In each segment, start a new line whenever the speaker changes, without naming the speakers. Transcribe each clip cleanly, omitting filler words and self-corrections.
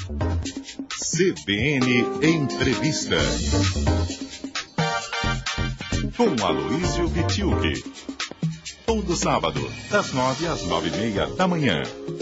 CBN Entrevista com Aloísio Bitilque. Todo sábado, das 9 às 9:30 da manhã.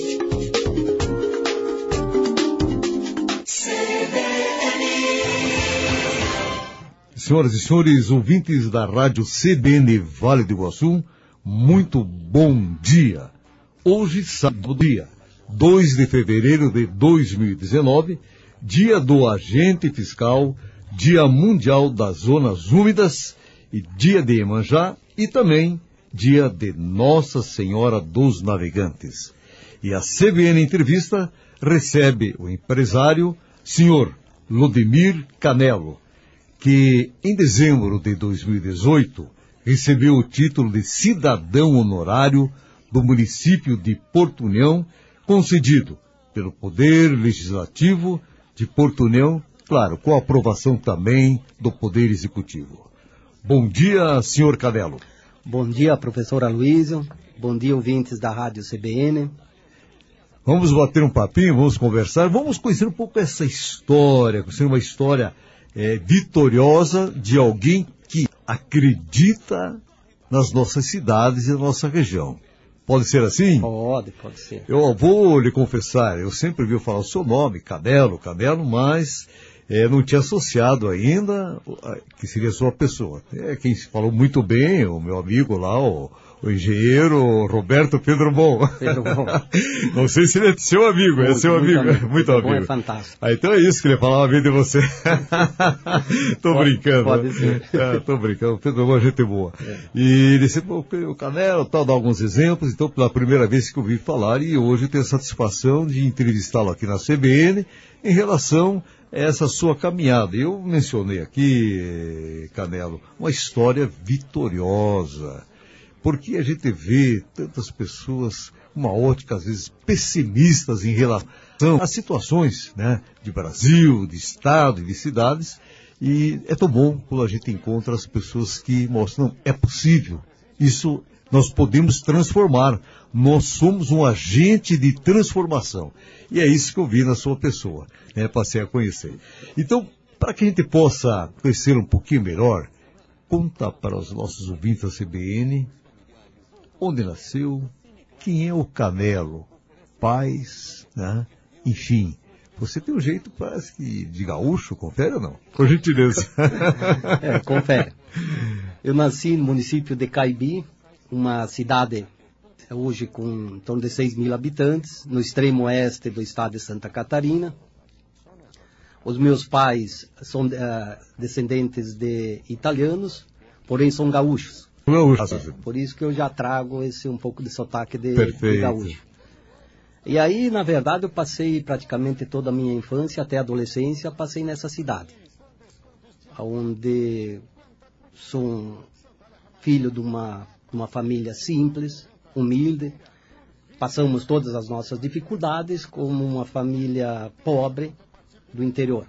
Senhoras e senhores, ouvintes da rádio CBN Vale do Iguaçu, muito bom dia. Hoje, sábado, dia 2 de fevereiro de 2019, dia do agente fiscal, dia mundial das zonas úmidas e dia de Iemanjá e também dia de Nossa Senhora dos Navegantes. E a CBN Entrevista recebe o empresário, senhor Lodemir Canelo, que em dezembro de 2018 recebeu o título de cidadão honorário do município de Porto União, concedido pelo Poder Legislativo de Porto União, claro, com a aprovação também do Poder Executivo. Bom dia, senhor Canelo.
Bom dia, professor Aloísio. Bom dia, ouvintes da Rádio CBN.
Vamos bater um papinho, vamos conversar, vamos conhecer um pouco essa história, conhecer uma história vitoriosa de alguém que acredita nas nossas cidades e na nossa região. Pode ser assim?
Pode ser.
Eu vou lhe confessar, eu sempre ouvi falar o seu nome, Canelo, mas não tinha associado ainda que seria a sua pessoa. Quem se falou muito bem, o meu amigo lá, o engenheiro Roberto Pedro Bom. Não sei se ele é seu amigo, é seu amigo. Muito amigo.
É fantástico.
Então é isso que ele falava bem de você. Tô brincando.
Pode ser.
Tô brincando, Pedro Bom é gente boa. E ele disse, o Canelo, tal, dá alguns exemplos, então pela primeira vez que eu ouvi falar, e hoje eu tenho a satisfação de entrevistá-lo aqui na CBN em relação a essa sua caminhada. Eu mencionei aqui, Canelo, uma história vitoriosa. Porque a gente vê tantas pessoas, uma ótica às vezes pessimistas em relação às situações, né, de Brasil, de estado e de cidades, e é tão bom quando a gente encontra as pessoas que mostram, não, é possível, isso nós podemos transformar, nós somos um agente de transformação, e é isso que eu vi na sua pessoa, né, passei a conhecer. Então, para que a gente possa conhecer um pouquinho melhor, conta para os nossos ouvintes da CBN, onde nasceu, quem é o Canelo, pais, né? Enfim, você tem um jeito, parece que de gaúcho, confere ou não? Por gentileza.
Confere. Eu nasci no município de Caibi, uma cidade hoje com em torno de 6.000 habitantes, no extremo oeste do estado de Santa Catarina. Os meus pais são descendentes de italianos, porém são gaúchos. Por isso que eu já trago um pouco de sotaque de gaúcho. E aí, na verdade, eu passei praticamente toda a minha infância até a adolescência, passei nessa cidade. Onde sou filho de uma família simples, humilde. Passamos todas as nossas dificuldades como uma família pobre do interior.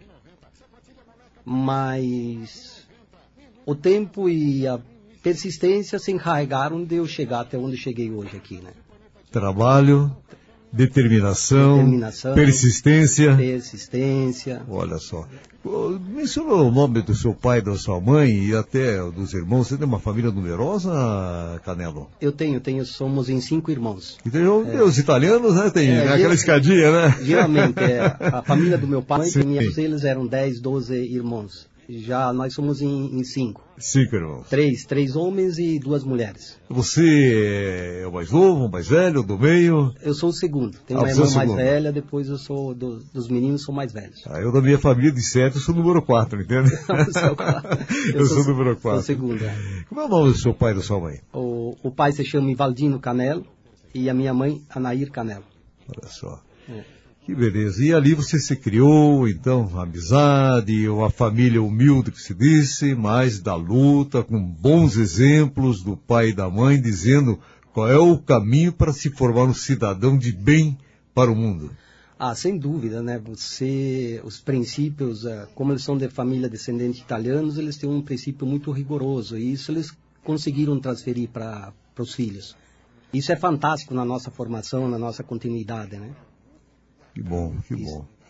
Mas o tempo e a persistência se encarregaram de eu chegar até onde cheguei hoje aqui, né?
Trabalho, determinação, persistência. Olha só. Mencionou o nome do seu pai, da sua mãe e até dos irmãos. Você tem uma família numerosa, Canelo?
Eu tenho. Somos em 5 irmãos.
Então, os italianos, né? Tem aquela escadinha, né?
Geralmente, a família do meu pai, eles eram 10, 12 irmãos. Já nós somos em 5.
5 irmãos.
3 homens e 2 mulheres.
Você é o mais novo, o mais velho, do meio?
Eu sou o segundo. Tenho uma irmã mais velha, depois eu sou dos meninos, sou mais velho.
Eu da minha família de 7, eu sou o número 4, entende? Eu sou o número 4.
Sou o segundo.
Como é o nome do seu pai e da sua mãe?
O pai se chama Ivaldino Canelo e a minha mãe, Anair Canelo.
Olha só. Que beleza. E ali você se criou, então, amizade, uma família humilde que se disse, mas da luta, com bons exemplos do pai e da mãe, dizendo qual é o caminho para se formar um cidadão de bem para o mundo.
Sem dúvida, né? Os princípios, como eles são de família descendente de italianos, eles têm um princípio muito rigoroso, e isso eles conseguiram transferir para os filhos. Isso é fantástico na nossa formação, na nossa continuidade, né?
Que bom, que bom.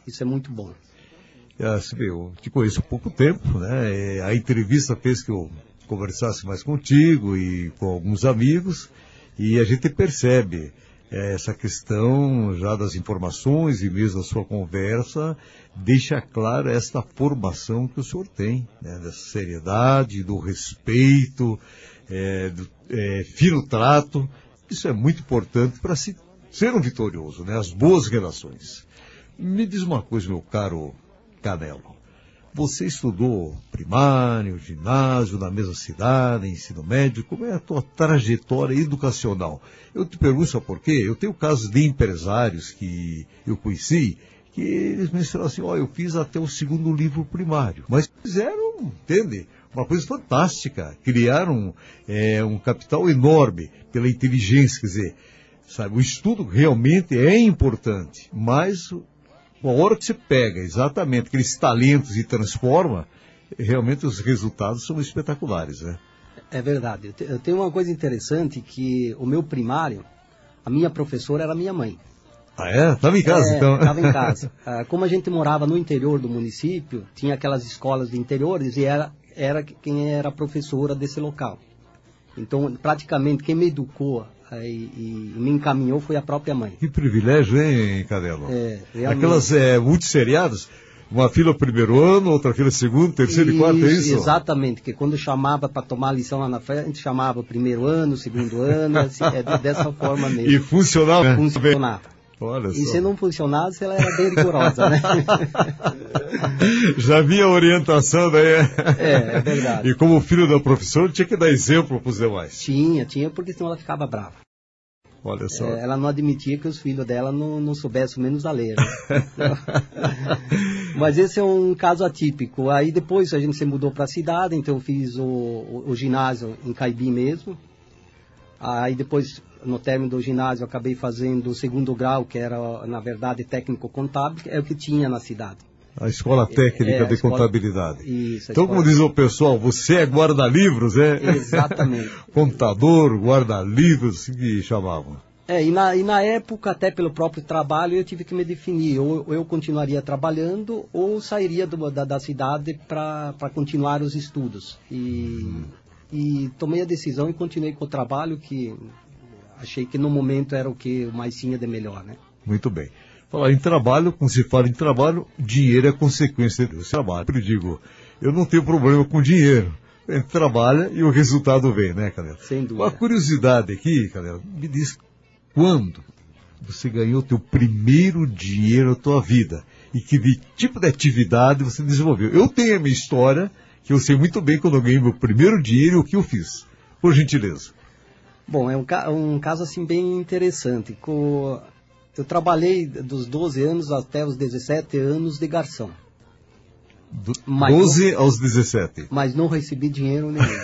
Isso é muito bom.
Eu te conheço há pouco tempo, né? A entrevista fez que eu conversasse mais contigo e com alguns amigos, e a gente percebe essa questão já das informações e mesmo a sua conversa deixa clara esta formação que o senhor tem, né? Dessa seriedade, do respeito, do fino trato. Isso é muito importante para ser um vitorioso, né? As boas relações. Me diz uma coisa, meu caro Canelo. Você estudou primário, ginásio, na mesma cidade, ensino médio. Como é a tua trajetória educacional? Eu te pergunto só por quê. Eu tenho casos de empresários que eu conheci, que eles mencionaram assim, eu fiz até o 2º livro primário. Mas fizeram, entende? Uma coisa fantástica. Criaram um capital enorme pela inteligência. Quer dizer, sabe, o estudo realmente é importante, mas a hora que você pega exatamente aqueles talentos e transforma, realmente os resultados são espetaculares, né?
É verdade. Eu tenho uma coisa interessante, que o meu primário, a minha professora era minha mãe.
Ah, é? Estava em casa, então?
Estava em casa. Como a gente morava no interior do município, tinha aquelas escolas de interiores e era quem era a professora desse local. Então, praticamente, quem me educou e me encaminhou foi a própria mãe.
Que privilégio, hein, Canelo?
Realmente.
Aquelas multisseriadas, uma fila primeiro ano, outra fila segundo, terceiro e quarto, é isso?
Exatamente, que quando chamava para tomar lição lá na frente, a gente chamava primeiro ano, segundo ano, assim, dessa forma mesmo.
E funcionava?
Funcionava.
Olha
e
só.
se não funcionasse, ela era bem rigorosa, né?
Já havia orientação daí.
É verdade.
E como filho da professora, tinha que dar exemplo para os demais.
Tinha, porque senão ela ficava brava.
Olha só.
Ela não admitia que os filhos dela não soubessem menos a ler. Né? Mas esse é um caso atípico. Aí depois a gente se mudou para a cidade, então eu fiz o ginásio em Caibi mesmo. Aí depois, no término do ginásio, eu acabei fazendo o 2º grau, que era, na verdade, técnico contábil, que é o que tinha na cidade.
A escola técnica de contabilidade.
Isso.
Então, como diz o pessoal, você é guarda-livros, né?
Exatamente.
Contador, guarda-livros, assim que chamavam.
E na época, até pelo próprio trabalho, eu tive que me definir. Ou eu continuaria trabalhando, ou sairia da cidade para continuar os estudos. E tomei a decisão e continuei com o trabalho, que achei que no momento era o que mais tinha de melhor, né?
Muito bem. Falar em trabalho, quando se fala em trabalho, dinheiro é consequência do trabalho. Eu digo, eu não tenho problema com dinheiro. A gente trabalha e o resultado vem, né, Canelo?
Sem dúvida.
Uma curiosidade aqui, Canelo, me diz quando você ganhou o teu primeiro dinheiro na tua vida e que tipo de atividade você desenvolveu. Eu tenho a minha história, que eu sei muito bem quando eu ganhei meu primeiro dinheiro e o que eu fiz. Por gentileza.
Bom, é um caso assim bem interessante. Eu trabalhei dos 12 anos até os 17 anos de garçom.
12 aos 17.
Mas não recebi dinheiro nenhum.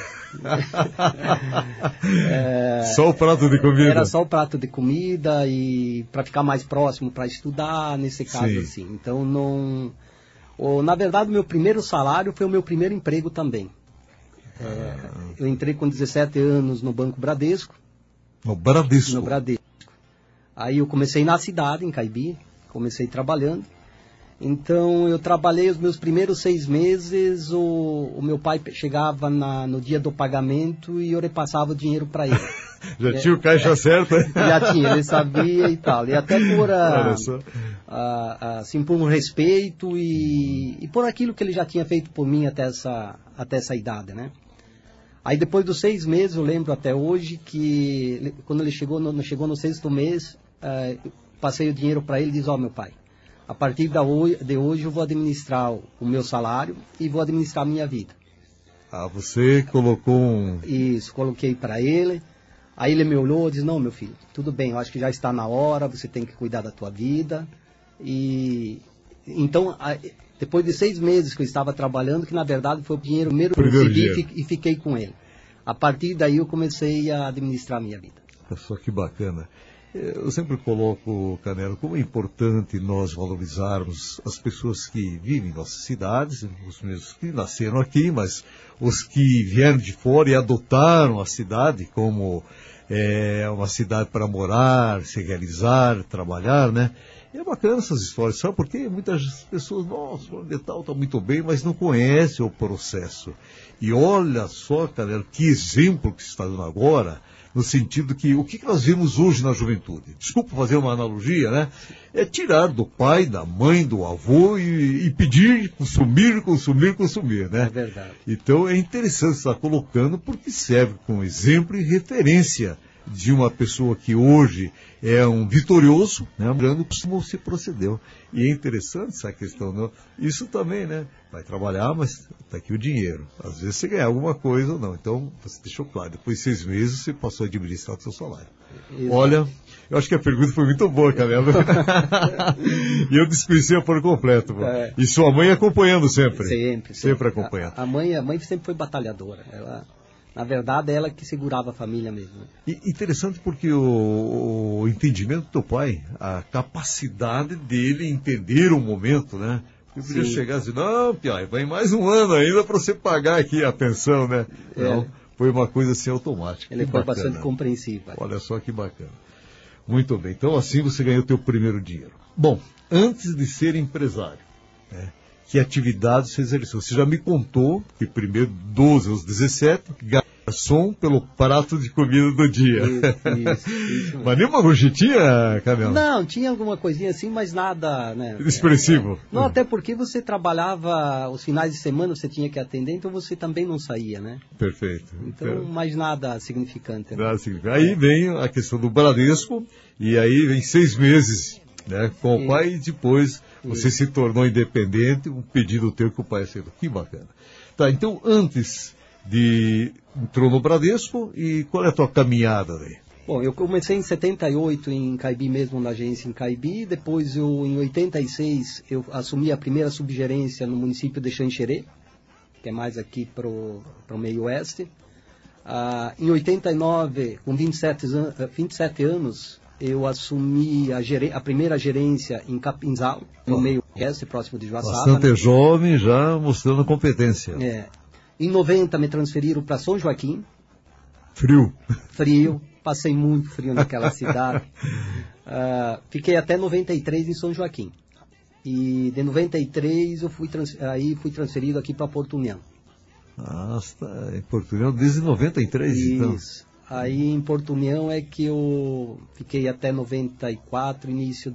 Só o prato de comida?
Era só o prato de comida e para ficar mais próximo para estudar, nesse caso. Sim. Assim. Então, não... na verdade, o meu primeiro salário foi o meu primeiro emprego também. Eu entrei com 17 anos no Banco Bradesco.
No Bradesco?
No Bradesco. Aí eu comecei na cidade, em Caibi, comecei trabalhando. Então eu trabalhei os meus primeiros 6 meses, o meu pai chegava no dia do pagamento e eu repassava o dinheiro para ele.
Já tinha o caixa certo?
Já tinha, ele sabia e tal. E até assim, por um respeito e por aquilo que ele já tinha feito por mim até essa idade, né? Aí depois dos 6 meses, eu lembro até hoje que quando ele chegou no 6º mês, passei o dinheiro para ele e disse, meu pai, a partir de hoje eu vou administrar o meu salário e vou administrar a minha vida.
Você colocou
Isso, coloquei para ele. Aí ele me olhou e disse, não, meu filho, tudo bem, eu acho que já está na hora, você tem que cuidar da tua vida. E então, depois de 6 meses que eu estava trabalhando, que na verdade foi o dinheiro mesmo que eu recebi e fiquei com ele. A partir daí eu comecei a administrar a minha vida.
Só que bacana. Eu sempre coloco, Canelo, como é importante nós valorizarmos as pessoas que vivem em nossas cidades, os mesmos que nasceram aqui, mas os que vieram de fora e adotaram a cidade como uma cidade para morar, se realizar, trabalhar, né? E é bacana essas histórias, sabe? Porque muitas pessoas, nossa, o metal está muito bem, mas não conhecem o processo. E olha só, cara, que exemplo que você está dando agora, no sentido que o que nós vemos hoje na juventude? Desculpa fazer uma analogia, né? É tirar do pai, da mãe, do avô e pedir, consumir, né?
É verdade.
Então é interessante estar colocando porque serve como exemplo e referência de uma pessoa que hoje é um vitorioso, né? Lembrando como se procedeu. E é interessante essa questão, né? Isso também, né? Vai trabalhar, mas está aqui o dinheiro. Às vezes você ganha alguma coisa ou não. Então, você deixou claro, depois de 6 meses você passou a administrar o seu salário. Exato. Olha, eu acho que a pergunta foi muito boa, Canelo. E eu desconhecia por completo. E sua mãe acompanhando sempre? Sempre acompanhando.
A mãe sempre foi batalhadora. Ela... Na verdade, ela que segurava a família mesmo.
E interessante porque o entendimento do teu pai, a capacidade dele entender o momento, né? Porque podia chegar assim, não, Piai, vai mais um ano ainda para você pagar aqui a pensão, né? Não, foi uma coisa assim automática.
Ele foi bastante compreensivo.
Olha só que bacana. Muito bem, então assim você ganhou o teu primeiro dinheiro. Bom, antes de ser empresário, né? Que atividades você exerceu? Você já me contou que primeiro 12 aos 17, garçom pelo prato de comida do dia. Isso. Mas nenhuma gorjetinha, Canelo?
Não, tinha alguma coisinha assim, mas nada, né?
Expressivo.
Não, até porque você trabalhava os finais de semana, você tinha que atender, então você também não saía, né?
Perfeito.
Então, mais nada significante.
Nada significante. Aí vem a questão do Bradesco, e aí vem 6 meses, né, com o pai, e depois você se tornou independente, um pedido teu que o pai aceitou. Que bacana. Tá, então antes entrou no Bradesco, e qual é a tua caminhada daí?
Bom, eu comecei em 78 em Caibi mesmo, na agência em Caibi, depois em 86 eu assumi a primeira subgerência no município de Xanxerê, que é mais aqui para o meio oeste. Em 89, com 27 anos, eu assumi a primeira gerência em Capinzal, no meio oeste, próximo de Joaçaba.
Bastante jovem, já mostrando competência.
Em 90 me transferiram para São Joaquim. Frio, passei muito frio naquela cidade. Fiquei até 93 em São Joaquim. E de 93 eu fui transferido aqui para Porto União.
Está em Porto União desde 93, então.
Isso. Aí em Porto União é que eu fiquei até 94,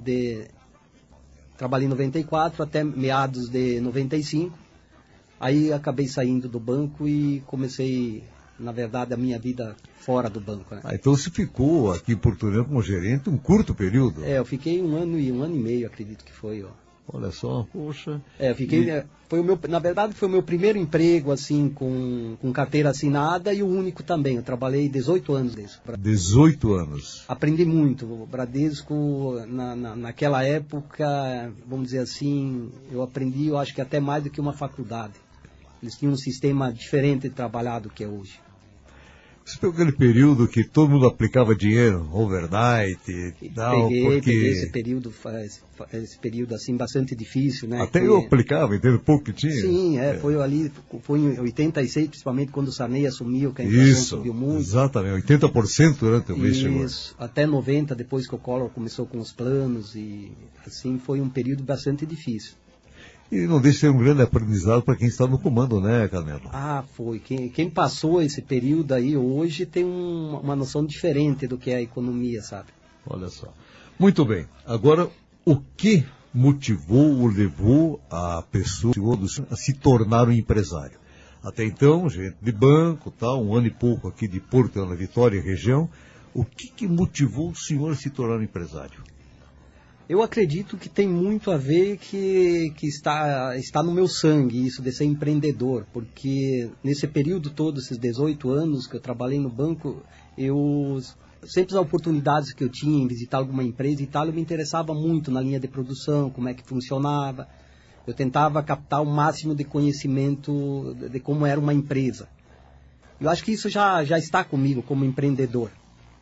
trabalhei em 94 até meados de 95. Aí acabei saindo do banco e comecei, na verdade, a minha vida fora do banco, né?
Então você ficou aqui em Porto União como gerente um curto período?
Eu fiquei um ano e meio, acredito que foi, ó.
Olha só, poxa.
Eu fiquei, na verdade foi o meu primeiro emprego, assim, com carteira assinada, e o único também. Eu trabalhei 18 anos nisso.
18 anos.
Aprendi muito. O Bradesco, naquela época, vamos dizer assim, eu aprendi, eu acho que até mais do que uma faculdade. Eles tinham um sistema diferente de trabalhar do que é hoje.
Você pegou aquele período que todo mundo aplicava dinheiro, overnight e tal,
peguei esse período assim bastante difícil, né?
Até eu aplicava, entendo, pouco que tinha.
Sim, foi em 86, principalmente quando o Sarney assumiu, que a inflação subiu muito.
Exatamente, 80% durante o mês chegou.
Isso, até 90, depois que o Collor começou com os planos, e assim foi um período bastante difícil.
E não deixa de ser um grande aprendizado para quem está no comando, né, Canelo?
Foi. Quem passou esse período aí hoje tem uma noção diferente do que é a economia, sabe?
Olha só. Muito bem. Agora, o que motivou ou levou a pessoa a se tornar um empresário? Até então, gerente de banco, tal, um ano e pouco aqui de Porto na Vitória, região. O que motivou o senhor a se tornar um empresário?
Eu acredito que tem muito a ver que está no meu sangue isso de ser empreendedor, porque nesse período todo, esses 18 anos que eu trabalhei no banco, sempre as oportunidades que eu tinha em visitar alguma empresa e tal, eu me interessava muito na linha de produção, como é que funcionava. Eu tentava captar o máximo de conhecimento de como era uma empresa. Eu acho que isso já está comigo como empreendedor.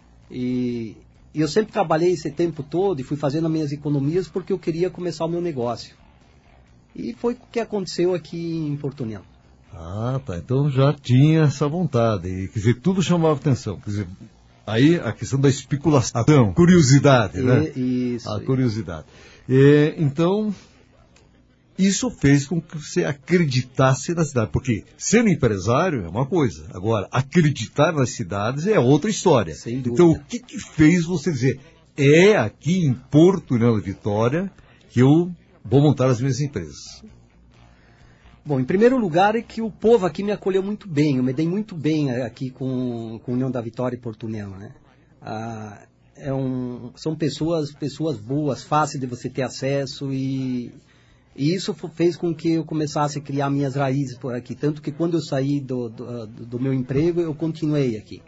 E eu sempre trabalhei esse tempo todo e fui fazendo as minhas economias porque eu queria começar o meu negócio. E foi o que aconteceu aqui em Porto União.
Tá. Então já tinha essa vontade. E, quer dizer, tudo chamava atenção. Quer dizer, Aí a questão da especulação, curiosidade, né?
Isso.
A curiosidade. Então, isso fez com que você acreditasse na cidade, porque sendo empresário é uma coisa, agora acreditar nas cidades é outra história.
Sem dúvida.
Então, o que fez você dizer, é aqui em Porto União da Vitória que eu vou montar as minhas empresas?
Bom, em primeiro lugar é que o povo aqui me acolheu muito bem, eu me dei muito bem aqui com União da Vitória e Porto União, né? São pessoas boas, fáceis de você ter acesso e isso fez com que eu começasse a criar minhas raízes por aqui, tanto que quando eu saí do meu emprego eu continuei aqui.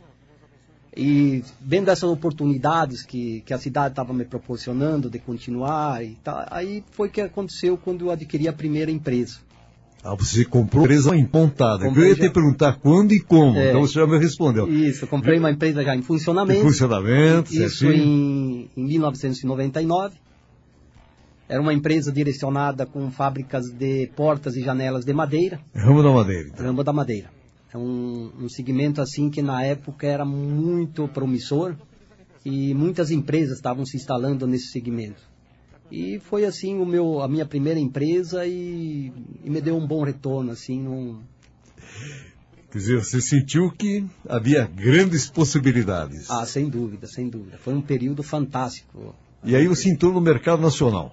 E vendo essas oportunidades que a cidade estava me proporcionando de continuar, aí foi que aconteceu quando eu adquiri a primeira empresa.
Você comprou uma empresa montada. Eu ia te perguntar quando e como, então você já me respondeu.
Isso, eu comprei uma empresa já em funcionamento. Isso em 1999. Era uma empresa direcionada com fábricas de portas e janelas de madeira.
Ramo da madeira. Então.
Ramo da madeira. É um segmento assim que na época era muito promissor e muitas empresas estavam se instalando nesse segmento. E foi assim a minha primeira empresa e me deu um bom retorno, assim.
Quer dizer, você sentiu que havia grandes possibilidades.
Sem dúvida, sem dúvida. Foi um período fantástico.
E aí você entrou no mercado nacional?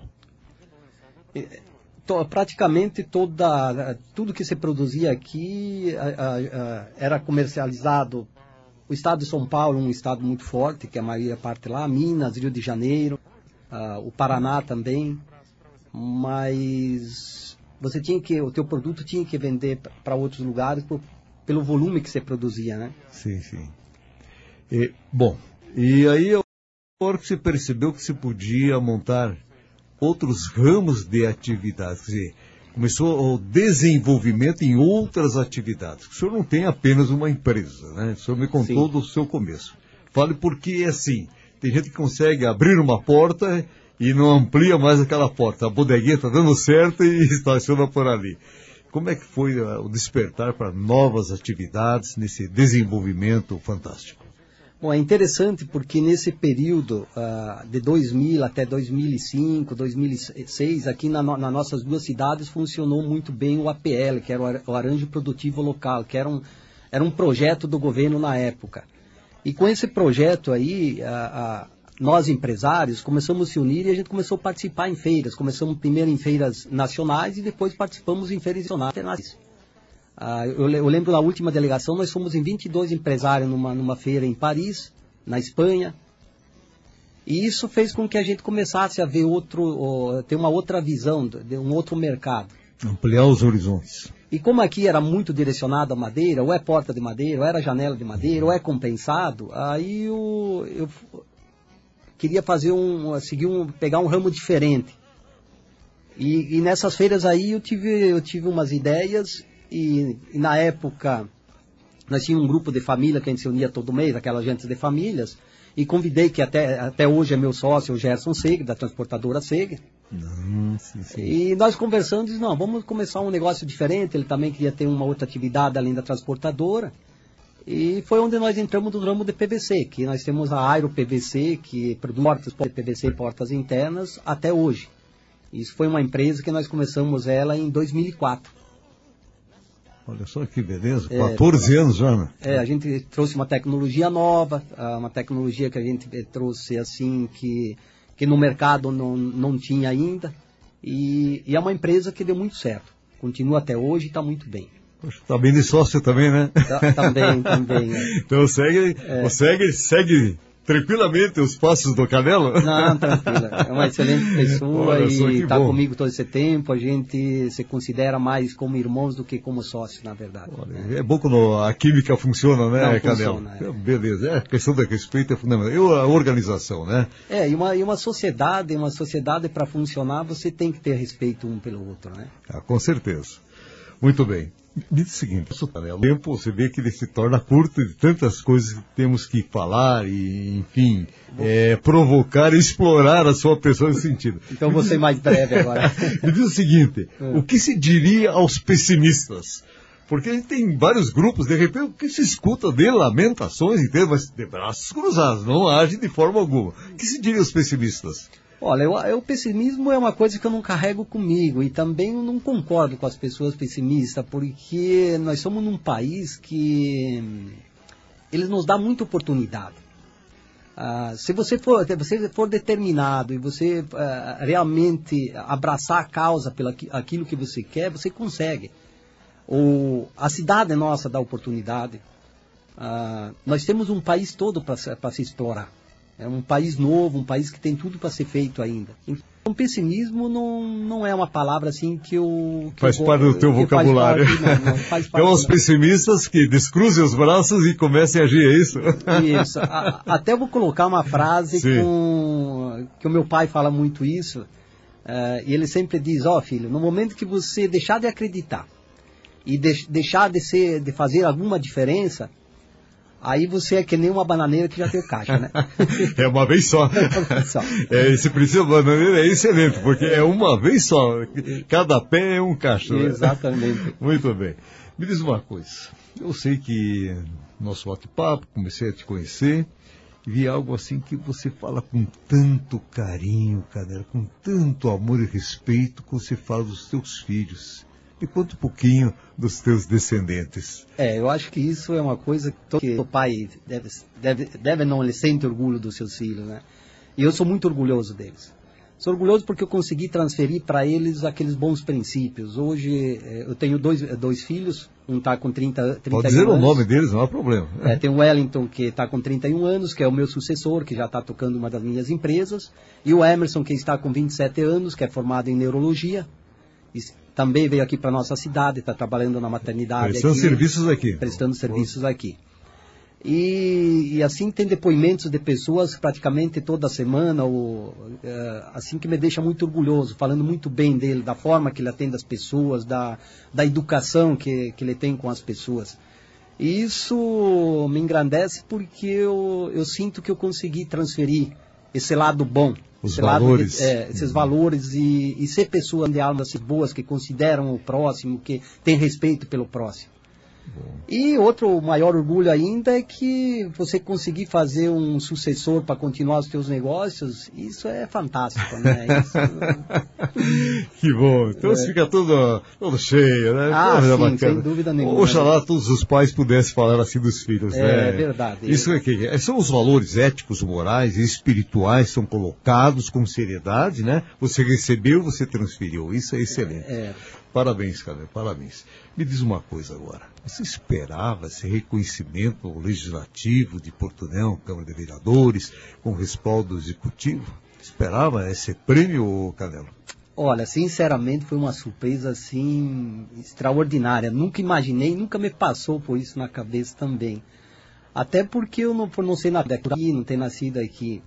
Praticamente tudo que se produzia aqui era comercializado. O estado de São Paulo é um estado muito forte, que a maioria parte lá, Minas, Rio de Janeiro. O Paraná também, mas o teu produto tinha que vender para outros lugares pelo volume que você produzia, né?
Sim, sim. E aí a hora que você percebeu que você podia montar outros ramos de atividades, quer dizer, começou o desenvolvimento em outras atividades. O senhor não tem apenas uma empresa, né? O senhor me contou do seu começo. Fale porque é assim. Tem gente que consegue abrir uma porta e não amplia mais aquela porta. A bodeguinha está dando certo e estaciona por ali. Como é que foi o despertar para novas atividades nesse desenvolvimento fantástico?
Bom, é interessante porque nesse período de 2000 até 2005, 2006, aqui nas nossas duas cidades funcionou muito bem o APL, que era o Arranjo Produtivo Local, que era um projeto do governo na época. E com esse projeto aí, nós empresários começamos a se unir e a gente começou a participar em feiras. Começamos primeiro em feiras nacionais e depois participamos em feiras internacionais. Eu lembro da última delegação, nós fomos em 22 empresários numa feira em Paris, na Espanha. E isso fez com que a gente começasse a ver ter uma outra visão, de um outro mercado.
Ampliar os horizontes.
E como aqui era muito direcionado a madeira, ou é porta de madeira, ou era janela de madeira, ou é compensado, aí eu queria pegar um ramo diferente. E nessas feiras aí eu tive umas ideias e na época nós tínhamos um grupo de família que a gente se unia todo mês, aquelas gente de famílias, e convidei, que até hoje é meu sócio, o Gerson Seger, da transportadora Seger.
Sim.
E nós conversando, disse, não, vamos começar um negócio diferente. Ele também queria ter uma outra atividade além da transportadora. E foi onde nós entramos no ramo de PVC, que nós temos a Aero PVC, que produz portas de PVC e portas internas até hoje. Isso foi uma empresa que nós começamos ela em 2004.
Olha só que beleza, 14 anos já, né?
A gente trouxe uma tecnologia nova, uma tecnologia que a gente trouxe assim que no mercado não tinha ainda, e é uma empresa que deu muito certo. Continua até hoje e está muito bem.
Está bem de sócio também, né?
Também.
Então segue tranquilamente os passos do Canelo?
Não, tranquila. É uma excelente pessoa e está comigo todo esse tempo. A gente se considera mais como irmãos do que como sócios, na verdade.
É bom quando a química funciona, né, Canelo?
Funciona,
Beleza, a questão da respeito é fundamental. E a organização, né?
E uma sociedade para funcionar, você tem que ter respeito um pelo outro, né?
Com certeza. Muito bem. Diz o seguinte, o tempo você vê que ele se torna curto de tantas coisas que temos que falar e, enfim, provocar e explorar a sua pessoa nesse sentido.
Então vou ser mais breve agora.
Me diz o seguinte, o que se diria aos pessimistas Porque a gente tem vários grupos, de repente, que se escuta de lamentações inteiras, mas de braços cruzados, não age de forma alguma. O que se diria os pessimistas?
Olha, o pessimismo é uma coisa que eu não carrego comigo e também eu não concordo com as pessoas pessimistas, porque nós somos num país que eles nos dá muita oportunidade. Se você for determinado e você realmente abraçar a causa pelo aquilo que você quer, você consegue. A cidade nossa dá oportunidade. Nós temos um país todo para se explorar. É um país novo, um país que tem tudo para ser feito ainda. Então, pessimismo não é uma palavra assim que eu...
Faz parte do teu vocabulário.
Não faz parte.
Então, os pessimistas que descruzem os braços e comecem a agir, é isso?
Isso. Até vou colocar uma frase que o meu pai fala muito isso. E ele sempre diz, filho, no momento que você deixar de acreditar e deixar de fazer alguma diferença, aí você é que nem uma bananeira que já tem caixa, né?
É uma vez só. Esse princípio da bananeira é excelente, porque é uma vez só. Cada pé é um caixa.
Exatamente.
Né? Muito bem. Me diz uma coisa. Eu sei que nosso bate-papo, comecei a te conhecer, e vi algo assim que você fala com tanto carinho, Canela, com tanto amor e respeito, que você fala dos teus filhos. E conta um pouquinho dos teus descendentes.
Eu acho que isso é uma coisa que o pai deve não, ele sente orgulho dos seus filhos, né? E eu sou muito orgulhoso deles. Sou orgulhoso porque eu consegui transferir para eles aqueles bons princípios. Hoje eu tenho dois filhos, um está com 31 anos.
Pode dizer o nome deles, não há problema.
Tem o Wellington, que está com 31 anos, que é o meu sucessor, que já está tocando uma das minhas empresas. E o Emerson, que está com 27 anos, que é formado em neurologia. Também veio aqui para a nossa cidade, está trabalhando na maternidade.
Prestando serviços aqui.
Prestando serviços aqui. E assim tem depoimentos de pessoas praticamente toda semana, assim que me deixa muito orgulhoso, falando muito bem dele, da forma que ele atende as pessoas, da educação que ele tem com as pessoas. E isso me engrandece porque eu sinto que eu consegui transferir esse lado bom.
Os valores.
Esses valores e ser pessoas de almas boas, que consideram o próximo, que tem respeito pelo próximo. Bom. E outro maior orgulho ainda é que você conseguir fazer um sucessor para continuar os teus negócios, isso é fantástico, né?
Que bom. Então fica tudo cheio, né?
Sim, bacana. Sem dúvida nenhuma.
Oxalá todos os pais pudessem falar assim dos filhos, né?
É verdade.
Isso são os valores éticos, morais e espirituais, são colocados com seriedade, né? Você recebeu, você transferiu. Isso é excelente. Parabéns, cara, parabéns. Me diz uma coisa agora. Você esperava esse reconhecimento legislativo de Portunhão, Câmara de Vereadores, com respaldo executivo? Esperava esse prêmio, Canelo?
Olha, sinceramente foi uma surpresa assim extraordinária. Nunca imaginei, nunca me passou por isso na cabeça também. Até porque por não ser nada aqui, não ter nascido aqui,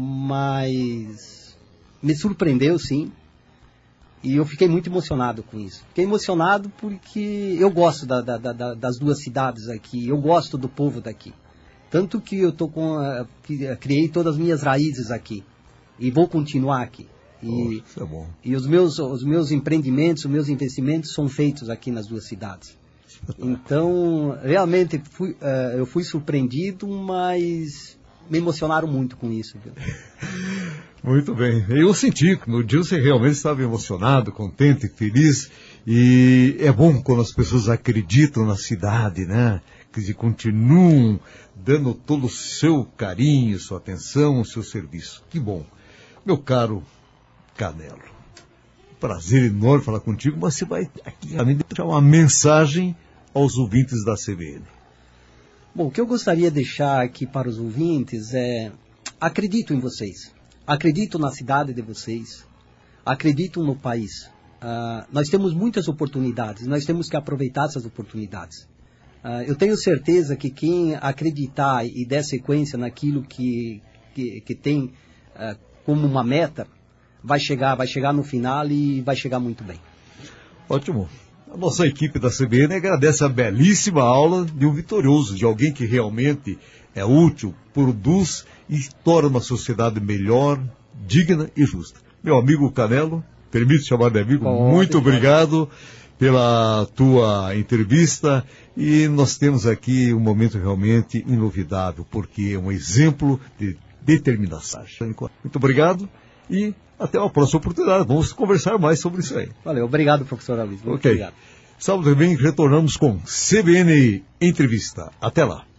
mas me surpreendeu sim. E eu fiquei muito emocionado com isso. Fiquei emocionado porque eu gosto das duas cidades aqui, eu gosto do povo daqui. Tanto que eu criei todas as minhas raízes aqui e vou continuar aqui.
Isso é bom.
E os meus empreendimentos, os meus investimentos são feitos aqui nas duas cidades. Então, realmente, eu fui surpreendido, mas me emocionaram muito com isso. Viu?
Muito bem. Eu senti que no dia você realmente estava emocionado, contente, feliz. E é bom quando as pessoas acreditam na cidade, né? Que continuam dando todo o seu carinho, sua atenção, o seu serviço. Que bom. Meu caro Canelo, prazer enorme falar contigo, mas você vai aqui deixar uma mensagem aos ouvintes da CBN.
Bom, o que eu gostaria de deixar aqui para os ouvintes é: acredito em vocês. Acredito na cidade de vocês, acredito no país. Nós temos muitas oportunidades, nós temos que aproveitar essas oportunidades. Eu tenho certeza que quem acreditar e der sequência naquilo que tem como uma meta, vai chegar no final e vai chegar muito bem.
Ótimo. A nossa equipe da CBN agradece a belíssima aula de um vitorioso, de alguém que realmente é útil, produz e torna uma sociedade melhor, digna e justa. Meu amigo Canelo, permite chamar de amigo, muito obrigado. pela tua entrevista, e nós temos aqui um momento realmente inovidável, porque é um exemplo de determinação. Muito obrigado e até uma próxima oportunidade. Vamos conversar mais sobre isso aí.
Valeu, obrigado, professor Aloysio.
Ok.
Obrigado.
Sábado que vem retornamos com CBN Entrevista. Até lá.